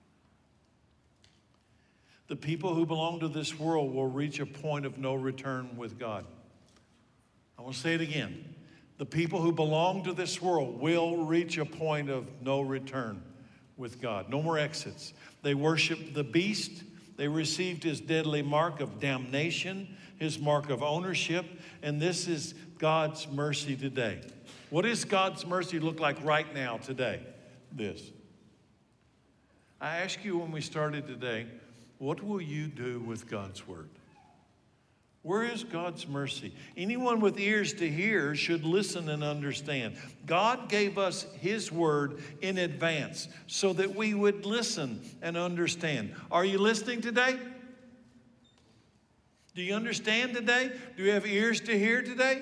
The people who belong to this world will reach a point of no return with God. I want to say it again. The people who belong to this world will reach a point of no return with God. No more exits. They worshiped the beast. They received his deadly mark of damnation, his mark of ownership, and this is God's mercy today. What does God's mercy look like right now, today? This. I asked you when we started today, what will you do with God's word? Where is God's mercy? Anyone with ears to hear should listen and understand. God gave us his word in advance so that we would listen and understand. Are you listening today? Do you understand today? Do you have ears to hear today?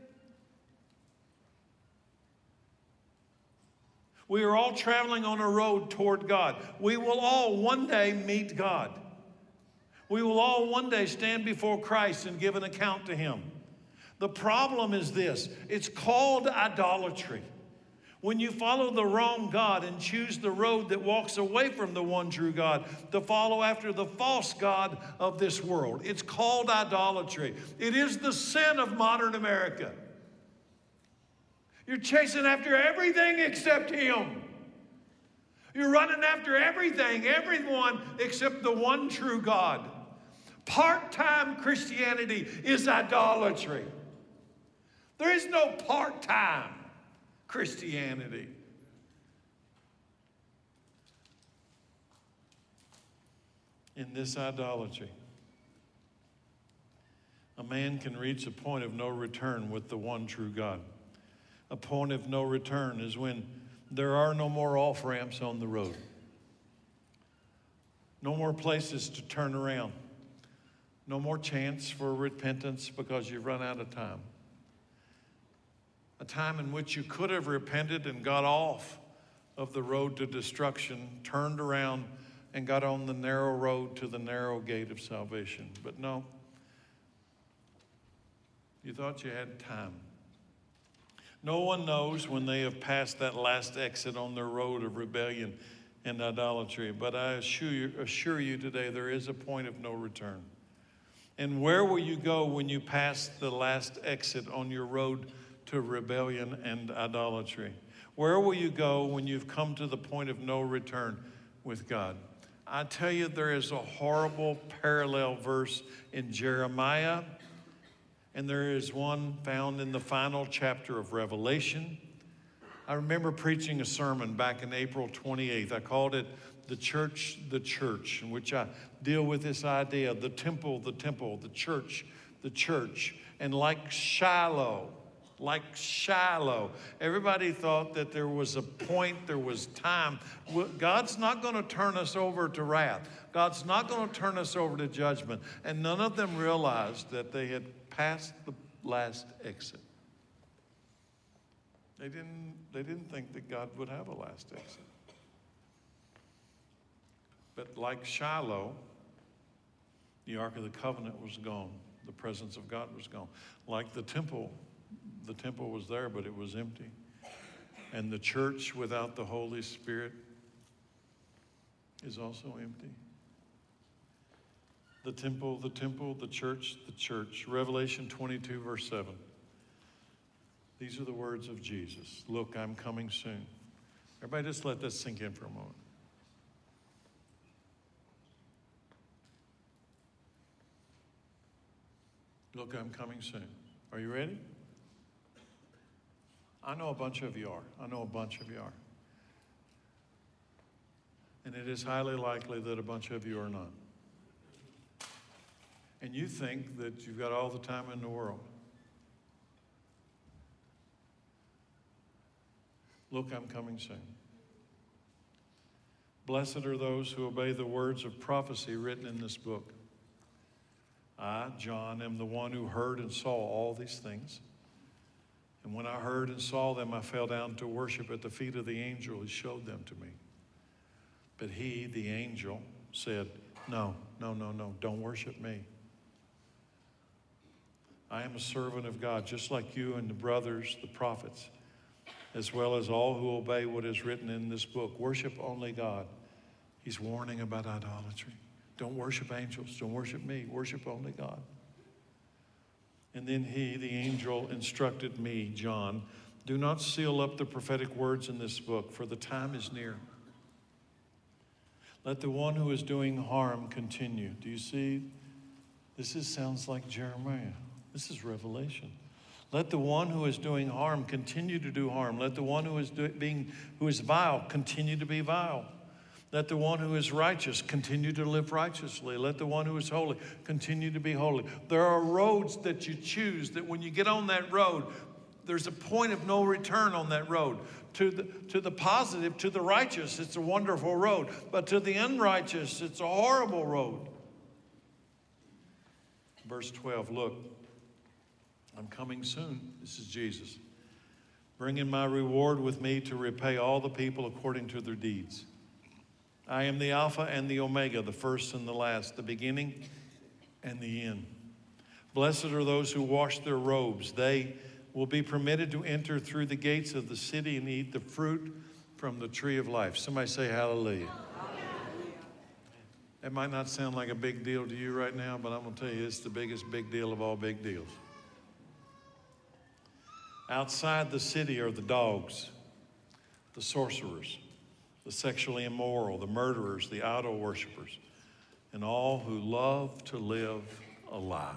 We are all traveling on a road toward God. We will all one day meet God. We will all one day stand before Christ and give an account to him. The problem is this. It's called idolatry. When you follow the wrong God and choose the road that walks away from the one true God to follow after the false God of this world. It's called idolatry. It is the sin of modern America. You're chasing after everything except him. You're running after everything, everyone except the one true God. Part-time Christianity is idolatry. There is no part-time Christianity. In this idolatry, a man can reach a point of no return with the one true God. A point of no return is when there are no more off-ramps on the road. No more places to turn around. No more chance for repentance because you've run out of time. A time in which you could have repented and got off of the road to destruction, turned around and got on the narrow road to the narrow gate of salvation. But no, you thought you had time. No one knows when they have passed that last exit on their road of rebellion and idolatry. But I assure you, assure you today, there is a point of no return. And where will you go when you pass the last exit on your road to rebellion and idolatry? Where will you go when you've come to the point of no return with God? I tell you, there is a horrible parallel verse in Jeremiah, and there is one found in the final chapter of Revelation. I remember preaching a sermon back in April twenty-eighth. I called it The Church, the Church, in which I deal with this idea of the temple, the temple, the church, the church. And like Shiloh, like Shiloh, everybody thought that there was a point, there was time. God's not going to turn us over to wrath. God's not going to turn us over to judgment. And none of them realized that they had passed the last exit. They didn't, they didn't think that God would have a last exit. But like Shiloh, the Ark of the Covenant was gone. The presence of God was gone. Like the temple, the temple was there, but it was empty. And the church without the Holy Spirit is also empty. The temple, the temple, the church, the church. Revelation twenty-two, verse seven. These are the words of Jesus. Look, I'm coming soon. Everybody just let this sink in for a moment. Look, I'm coming soon. Are you ready? I know a bunch of you are. I know a bunch of you are. And it is highly likely that a bunch of you are not. And you think that you've got all the time in the world. Look, I'm coming soon. Blessed are those who obey the words of prophecy written in this book. I, John, am the one who heard and saw all these things. And when I heard and saw them, I fell down to worship at the feet of the angel who showed them to me. But he, the angel, said, no, no, no, no, don't worship me. I am a servant of God, just like you and the brothers, the prophets, as well as all who obey what is written in this book. Worship only God. He's warning about idolatry. Don't worship angels. Don't worship me. Worship only God. And then he, the angel, instructed me, John, do not seal up the prophetic words in this book, for the time is near. Let the one who is doing harm continue. Do you see? This is, sounds like Jeremiah. This is Revelation. Let the one who is doing harm continue to do harm. Let the one who is do, being who is vile continue to be vile. Let the one who is righteous continue to live righteously. Let the one who is holy continue to be holy. There are roads that you choose that when you get on that road, there's a point of no return on that road. To the, to the positive, to the righteous, it's a wonderful road. But to the unrighteous, it's a horrible road. Verse twelve, look, I'm coming soon. This is Jesus. Bringing my reward with me to repay all the people according to their deeds. I am the Alpha and the Omega, the first and the last, the beginning and the end. Blessed are those who wash their robes. They will be permitted to enter through the gates of the city and eat the fruit from the tree of life. Somebody say hallelujah. That might not sound like a big deal to you right now, but I'm going to tell you it's the biggest big deal of all big deals. Outside the city are the dogs, the sorcerers, the sexually immoral, the murderers, the idol worshipers, and all who love to live a lie.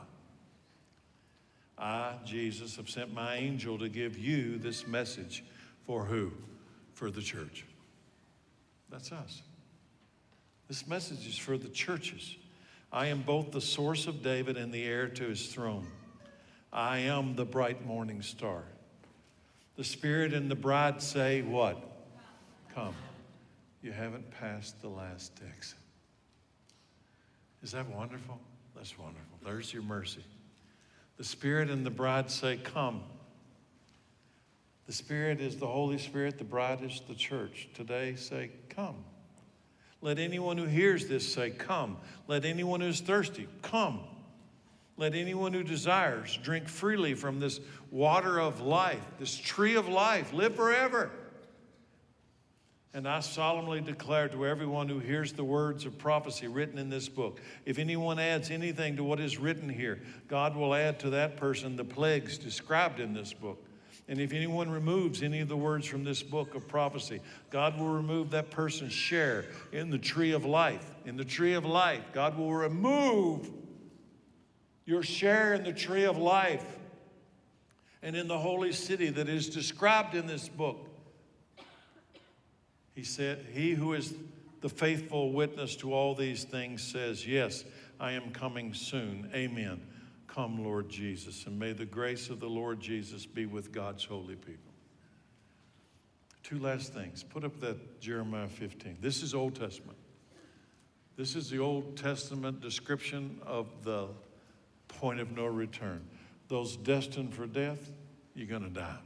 I, Jesus, have sent my angel to give you this message for who? For the church. That's us. This message is for the churches. I am both the source of David and the heir to his throne. I am the bright morning star. The Spirit and the bride say what? Come. You haven't passed the last exit. Is that wonderful? That's wonderful. There's your mercy. The Spirit and the bride say, come. The Spirit is the Holy Spirit. The bride is the church. Today, say, come. Let anyone who hears this say, come. Let anyone who's thirsty, come. Let anyone who desires drink freely from this water of life, this tree of life. Live forever. And I solemnly declare to everyone who hears the words of prophecy written in this book, if anyone adds anything to what is written here, God will add to that person the plagues described in this book. And if anyone removes any of the words from this book of prophecy, God will remove that person's share in the tree of life. In the tree of life, God will remove your share in the tree of life and in the holy city that is described in this book. He said, he who is the faithful witness to all these things says, yes, I am coming soon. Amen. Come, Lord Jesus, and may the grace of the Lord Jesus be with God's holy people. Two last things. Put up that Jeremiah fifteen. This is Old Testament. This is the Old Testament description of the point of no return. Those destined for death, you're going to die.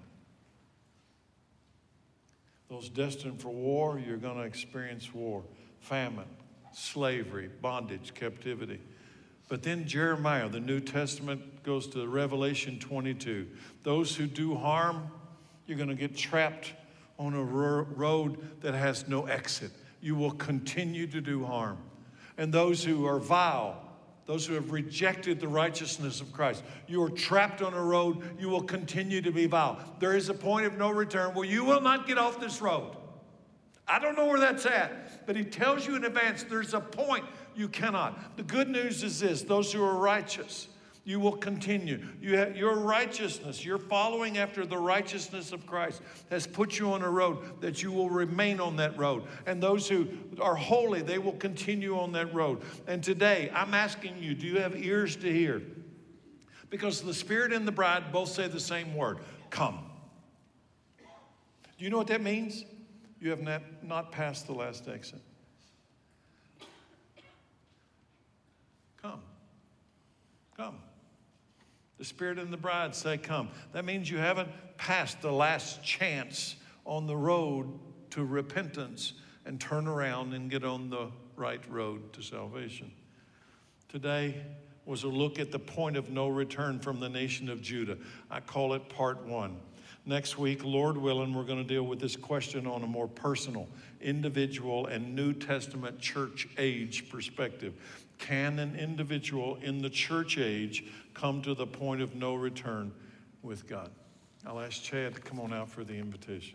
Those destined for war, you're going to experience war, famine, slavery, bondage, captivity. But then Jeremiah, the New Testament, goes to Revelation twenty-two. Those who do harm, you're going to get trapped on a road that has no exit. You will continue to do harm. And those who are vile, those who have rejected the righteousness of Christ, you are trapped on a road, you will continue to be vile. There is a point of no return where you will not get off this road. I don't know where that's at, but he tells you in advance there's a point you cannot. The good news is this: those who are righteous, you will continue. You have, your righteousness, your following after the righteousness of Christ has put you on a road that you will remain on that road. And those who are holy, they will continue on that road. And today, I'm asking you, do you have ears to hear? Because the Spirit and the bride both say the same word, come. Do you know what that means? You have not, not passed the last exit. Come. come. The Spirit and the bride say, come. That means you haven't passed the last chance on the road to repentance and turn around and get on the right road to salvation. Today was a look at the point of no return from the nation of Judah. I call it part one. Next week, Lord willing, we're going to deal with this question on a more personal, individual, and New Testament church age perspective. Can an individual in the church age come to the point of no return with God? I'll ask Chad to come on out for the invitation.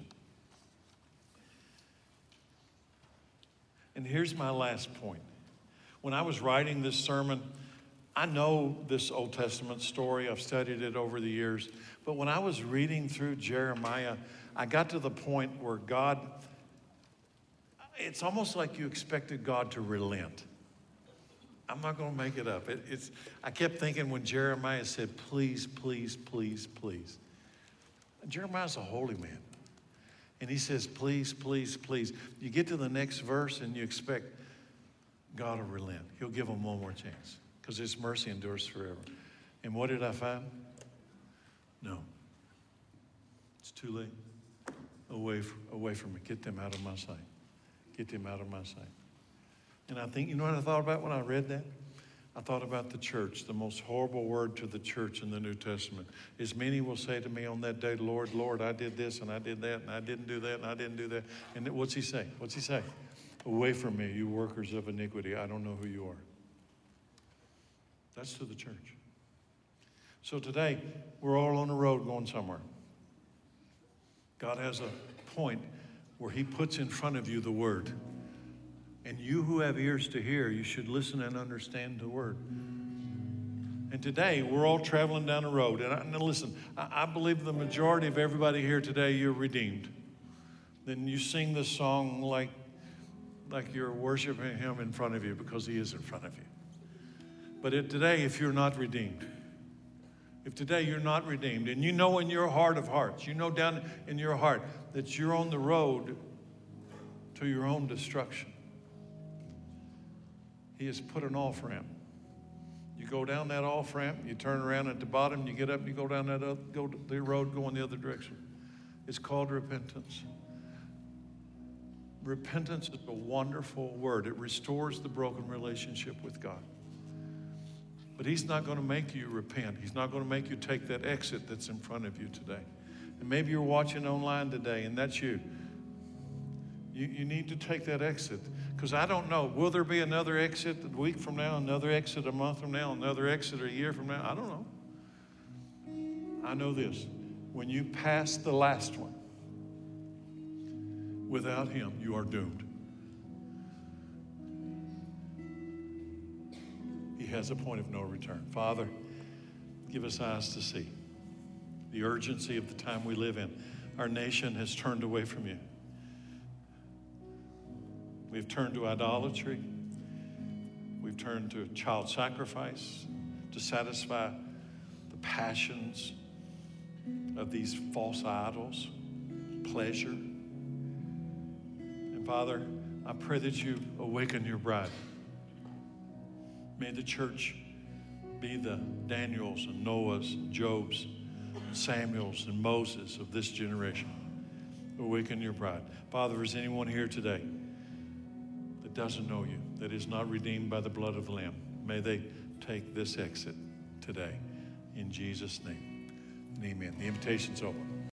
And here's my last point. When I was writing this sermon, I know this Old Testament story. I've studied it over the years. But when I was reading through Jeremiah, I got to the point where God, it's almost like you expected God to relent. I'm not going to make it up. It, it's, I kept thinking when Jeremiah said, please, please, please, please. Jeremiah's a holy man. And he says, please, please, please. You get to the next verse and you expect God to relent. He'll give them one more chance because his mercy endures forever. And what did I find? No. It's too late. Away, away from me. Get them out of my sight. Get them out of my sight. And I think, you know what I thought about when I read that? I thought about the church. The most horrible word to the church in the New Testament is many will say to me on that day, Lord, Lord, I did this and I did that and I didn't do that and I didn't do that. And what's he say? What's he say? Away from me, you workers of iniquity. I don't know who you are. That's to the church. So today, we're all on the road going somewhere. God has a point where he puts in front of you the word. And you who have ears to hear, you should listen and understand the word. And today, we're all traveling down the road. And, I, and listen, I, I believe the majority of everybody here today, you're redeemed. Then you sing this song like, like you're worshiping him in front of you because he is in front of you. But it, today, if you're not redeemed, if today you're not redeemed, and you know in your heart of hearts, you know down in your heart that you're on the road to your own destruction, he has put an off-ramp. You go down that off-ramp, you turn around at the bottom, you get up, and you go down that other, go to the road going the other direction. It's called repentance. Repentance is a wonderful word. It restores the broken relationship with God. But he's not going to make you repent. He's not going to make you take that exit that's in front of you today. And maybe you're watching online today, and that's you. You, you need to take that exit. Because I don't know, will there be another exit a week from now, another exit a month from now, another exit a year from now? I don't know. I know this. When you pass the last one, without him, you are doomed. He has a point of no return. Father, give us eyes to see the urgency of the time we live in. Our nation has turned away from you. We've turned to idolatry. We've turned to child sacrifice to satisfy the passions of these false idols, pleasure. And Father, I pray that you awaken your bride. May the church be the Daniels and Noahs and Jobs, Samuels and Moses of this generation. Awaken your bride. Father, is anyone here today that doesn't know you, that is not redeemed by the blood of the Lamb, may they take this exit today. In Jesus' name, and amen. The invitation's open.